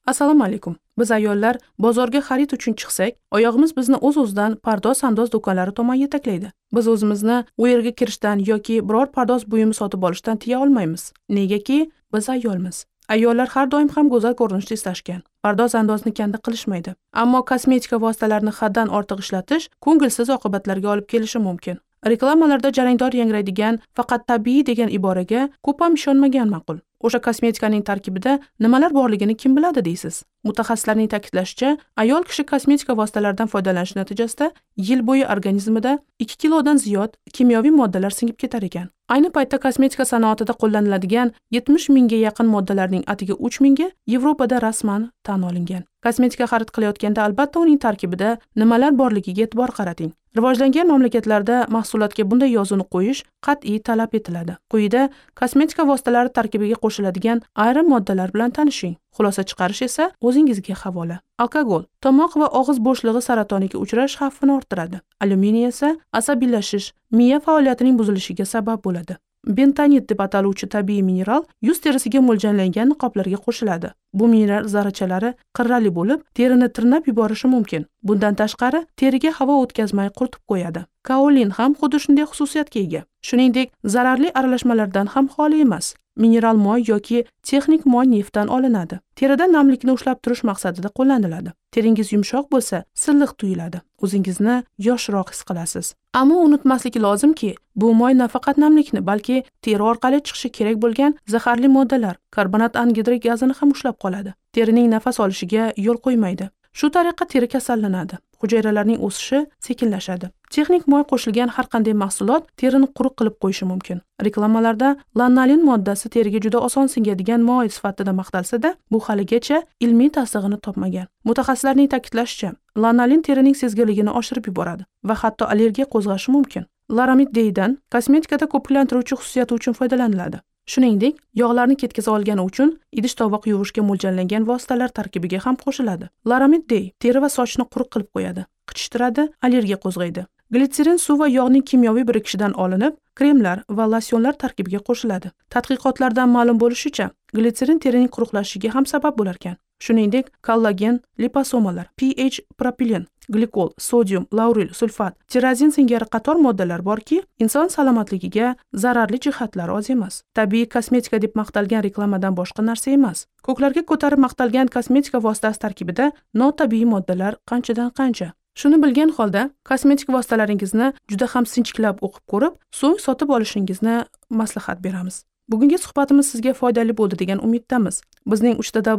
Assalomu alaykum. Biz ayollar bozorga xarid uchun chiqsak, oyog'imiz bizni o'z-o'zidan pardoz-sandoz do'konlari tomon yetaklaydi. Biz o'zimizni u yerga kirishdan yoki biror pardoz buyumi sotib olishdan tiya olmaymiz. Negaki, biz ayolmiz. Ayollar har doim ham go'zal ko'rinishni istashgan. Pardoz-andozni kanda qilishmaydi. Ammo kosmetika vositalarini haddan ortiq ishlatish ko'ngilsiz oqibatlarga olib kelishi mumkin. Reklamalarda jarangdor yangraydigan, faqat tabiiy degan iboraga ko'p ham ishonmagan ma'qul. O'sha kosmetikaning tarkibida nimalar borligini kim biladi deysiz? Mutaxassislarning ta'kidlashicha, ayol kishi kosmetika vositalaridan foydalanish natijasida yil bo'yi organizmida 2 kilodan ziyod kimyoviy moddalar singib ketar ekan. Ayni paytda kosmetika sanoatida qo'llaniladigan 70 mingga yaqin moddalarning atigi 3 mingga Yevropada rasman tan olingan. Kosmetika xarid qilayotganda albatta uning tarkibida nimalar borligiga e'tibor qarating. Rivojlangan mamlakatlarda mahsulotga bunday yozuvni qo'yish qat'iy talab etiladi. Quyida kosmetika vositalari tarkibiga qo'shiladigan ayrim moddalar bilan tanishing. Xulosa chiqarish esa o'zingizga havola. Alkogol tomoq va og'iz bo'shlig'i saratoniga uchrash xavfini orttiradi. Alyuminiy esa asabiylashish, miya faoliyatining buzilishiga sabab bo'ladi. Bentonit deb ataluvchi tabiiy mineral yuz terisiga mo'ljallangan niqoblarga qo'shiladi. Bu mineral zarrachalari qirrali bo'lib, terini tirnab yuborishi mumkin. Bundan tashqari, teriga havo o'tkazmay quritib qo'yadi. Kaolin ham xuddi shunday xususiyatga ega. Shuningdek, zararli aralashmalardan ham xoli emas. Mineral moy yoki texnik moy neftdan olinadi. Terida namlikni ushlab turish maqsadida qo'llaniladi. Teringiz yumshoq bo'lsa, silliq tuyuladi. O'zingizni yoshroq his qilasiz. Ammo unutmaslik lozimki, bu moy nafaqat namlikni, balki teri orqali chiqishi kerak bo'lgan zaharli moddalar, karbonat angidrid gazini ham ushlab qoladi. Terining nafas olishiga yo'l qo'ymaydi. Shu tariqa teri kasallanadi. Hujayralarning o'sishi sekinlashadi. Texnik moy qo'shilgan har qanday mahsulot terini quruq qilib qo'yishi mumkin. Reklamalarda lanolin moddasi teriga juda oson singadigan moy sifatida maqtalsa-da, bu haligacha ilmiy tasdig'ini topmagan. Mutaxassislarning ta'kidlashicha, lanolin terining sezgirligini oshirib yuboradi va hatto allergiya qo'zg'ashi mumkin. Laramid Day'dan kosmetikada ko'piklantiruvchi xususiyati uchun foydalaniladi. Shuningdek, yog'larni ketkaza olgani uchun idish-tovoq yuvishga mo'ljallangan vositalar tarkibiga ham qo'shiladi. Laramid Day teri va sochni quruq qilib qo'yadi, qichishtiradi, allergiya qo'zg'aydi. Glitserin suv va yog'ning kimyoviy birikishidan olinib, kremlar va losyonlar tarkibiga qo'shiladi. Tadqiqotlardan ma'lum bo'lishicha, glitserin terining quruqlashishiga ham sabab bo'lar ekan. Shuningdek, kollagen, liposomalar, pH, propilen, glikol, sodium, lauril, sulfat, tirazin singari qator moddalar borki, inson salomatligiga zararli jihatlari oz emas. Tabiiy kosmetika deb maqtalgan reklamadan boshqa narsa emas. Ko'klarga ko'tarib maqtalgan kosmetika vositasi tarkibida notabiiy moddalar qanchadan qancha. Shuni bilgan holda, kosmetik vositalaringizni juda ham sinchiklab o'qib ko'rib, so'ng sotib olishingizni maslahat beramiz. Bugungi suhbatimiz sizga foydali bo'ldi degan umiddamiz. Bizning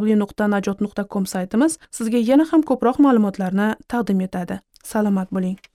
3w.najot.com saytimiz sizga yana ham ko'proq ma'lumotlarni taqdim etadi. Salomat bo'ling.